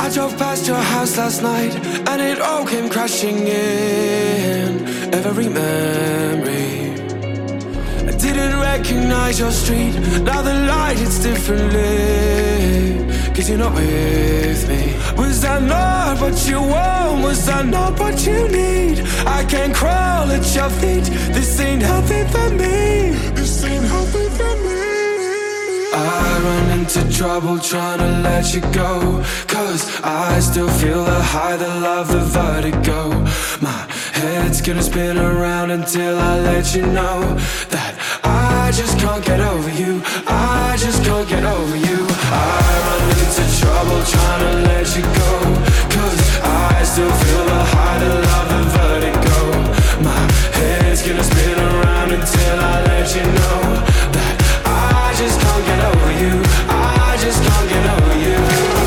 drove past your house last night and it all came crashing in. Every memory, I didn't recognize your street. Now the light hits differently, 'cause you're not with me. Was I not what you want? Was I not what you need? I can't crawl at your feet. This ain't healthy for me. This ain't healthy for me. I run into trouble trying to let you go, 'cause I still feel the high, the love, the vertigo. My head's gonna spin around until I let you know that I just can't get over you. I just can't get over you. I run into trouble trying to let you go, 'cause I still feel the high, the love, the vertigo. My head's gonna spin around until I let you know that I just can't get over you. I just can't get over you.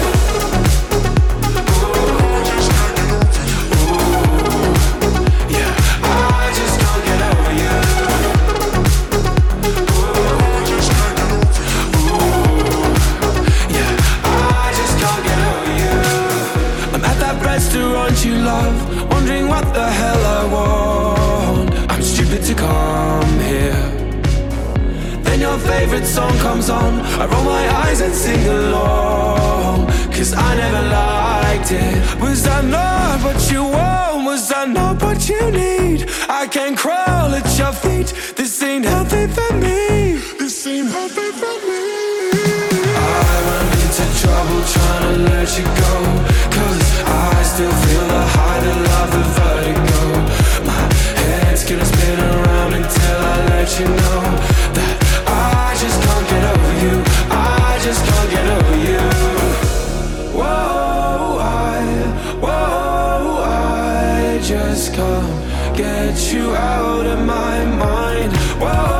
You love, wondering what the hell I want. I'm stupid to come here. Then your favorite song comes on. I roll my eyes and sing along, 'cause I never liked it. Was I not what you want? Was I not what you need? I can't crawl at your feet. This ain't healthy for me. This ain't healthy for me. I run into trouble trying to let you go, 'cause I still feel the high, the love, the vertigo. My head's gonna spin around until I let you know that I just can't get over you. I just can't get over you. I just can't get you out of my mind. Whoa.